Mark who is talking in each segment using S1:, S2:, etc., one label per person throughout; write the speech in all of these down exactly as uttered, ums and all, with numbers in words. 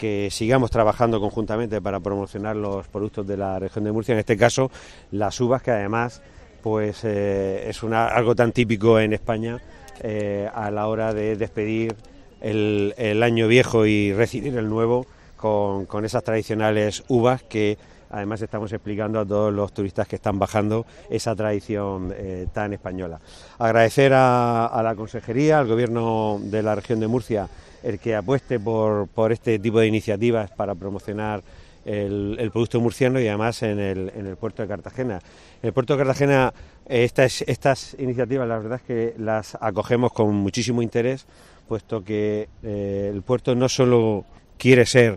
S1: que sigamos trabajando conjuntamente para promocionar los productos de la región de Murcia, en este caso las uvas, que además pues eh, es una, algo tan típico en España eh, a la hora de despedir el, el año viejo y recibir el nuevo con, con esas tradicionales uvas que además estamos explicando a todos los turistas que están bajando esa tradición eh, tan española. Agradecer a, a la Consejería, al Gobierno de la región de Murcia, el que apueste por, por este tipo de iniciativas para promocionar el, el producto murciano y además en el, en el puerto de Cartagena. En el puerto de Cartagena estas, estas iniciativas la verdad es que las acogemos con muchísimo interés, puesto que eh, el puerto no solo quiere ser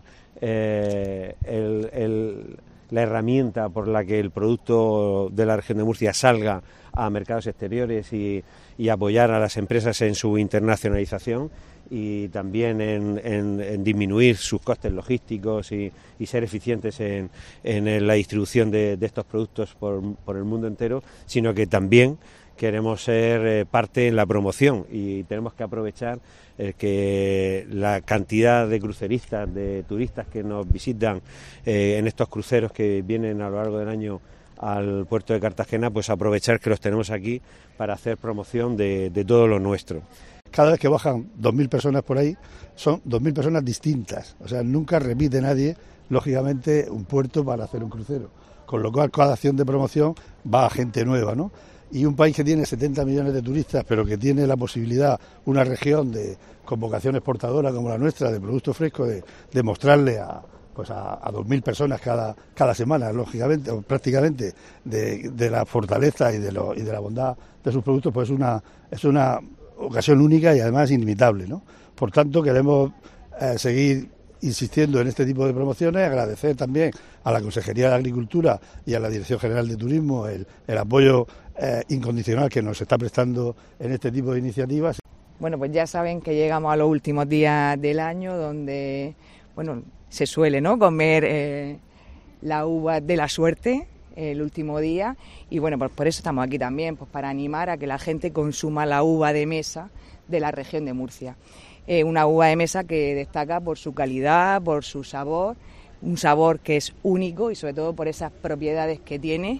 S1: eh, el, el, la herramienta por la que el producto de la región de Murcia salga a mercados exteriores y, y apoyar a las empresas en su internacionalización y también en, en, en disminuir sus costes logísticos y, y ser eficientes en, en la distribución de, de estos productos por, por el mundo entero, sino que también queremos ser eh, parte en la promoción y tenemos que aprovechar eh, que la cantidad de cruceristas, de turistas que nos visitan eh, en estos cruceros que vienen a lo largo del año al puerto de Cartagena, pues aprovechar que los tenemos aquí para hacer promoción de, de todo lo nuestro.
S2: Cada vez que bajan dos mil personas por ahí, son dos mil personas distintas. O sea, nunca repite nadie, lógicamente, un puerto para hacer un crucero. Con lo cual, cada acción de promoción va a gente nueva, ¿no? Y un país que tiene setenta millones de turistas, pero que tiene la posibilidad, una región de con vocación exportadora como la nuestra, de productos frescos, de, de mostrarle a pues a, a dos mil personas cada cada semana, lógicamente, o prácticamente, de, de la fortaleza y de, lo, y de la bondad de sus productos, pues una, es una ocasión única y además inimitable, ¿no? Por tanto, queremos eh, seguir insistiendo en este tipo de promociones, agradecer también a la Consejería de Agricultura y a la Dirección General de Turismo el, el apoyo eh, incondicional que nos está prestando en este tipo de iniciativas.
S3: Bueno, pues ya saben que llegamos a los últimos días del año donde, bueno, se suele, ¿no?, comer eh, la uva de la suerte el último día y bueno, pues por eso estamos aquí también, pues para animar a que la gente consuma la uva de mesa de la región de Murcia. Eh, una uva de mesa que destaca por su calidad, por su sabor, un sabor que es único y sobre todo por esas propiedades que tiene.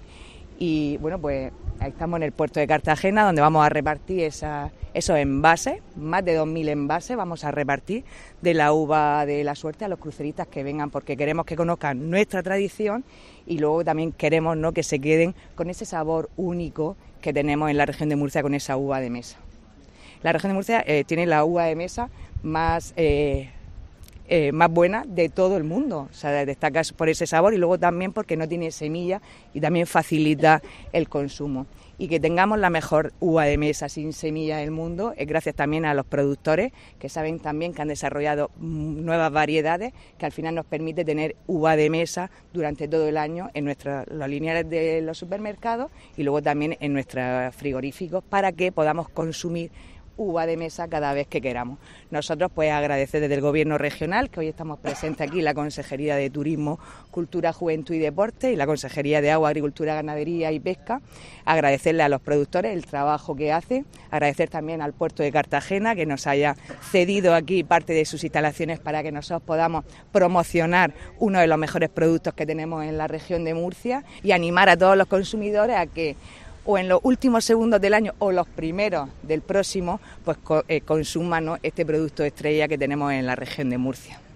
S3: Y bueno, pues ahí estamos en el puerto de Cartagena, donde vamos a repartir esa, esos envases, más de dos mil envases vamos a repartir de la uva de la suerte a los cruceristas que vengan, porque queremos que conozcan nuestra tradición y luego también queremos, ¿no?, que se queden con ese sabor único que tenemos en la región de Murcia con esa uva de mesa. La región de Murcia eh, tiene la uva de mesa más... Eh, Eh, más buena de todo el mundo, o sea, destaca por ese sabor y luego también porque no tiene semilla y también facilita el consumo. Y que tengamos la mejor uva de mesa sin semilla del mundo es gracias también a los productores que saben también que han desarrollado nuevas variedades que al final nos permite tener uva de mesa durante todo el año en nuestros, los lineales de los supermercados y luego también en nuestros frigoríficos para que podamos consumir uva de mesa cada vez que queramos. Nosotros pues agradecer desde el Gobierno regional, que hoy estamos presentes aquí, la Consejería de Turismo, Cultura, Juventud y Deporte y la Consejería de Agua, Agricultura, Ganadería y Pesca, agradecerle a los productores el trabajo que hacen, agradecer también al puerto de Cartagena que nos haya cedido aquí parte de sus instalaciones para que nosotros podamos promocionar uno de los mejores productos que tenemos en la región de Murcia y animar a todos los consumidores a que o en los últimos segundos del año o los primeros del próximo, pues eh, consuman, ¿no?, este producto estrella que tenemos en la región de Murcia.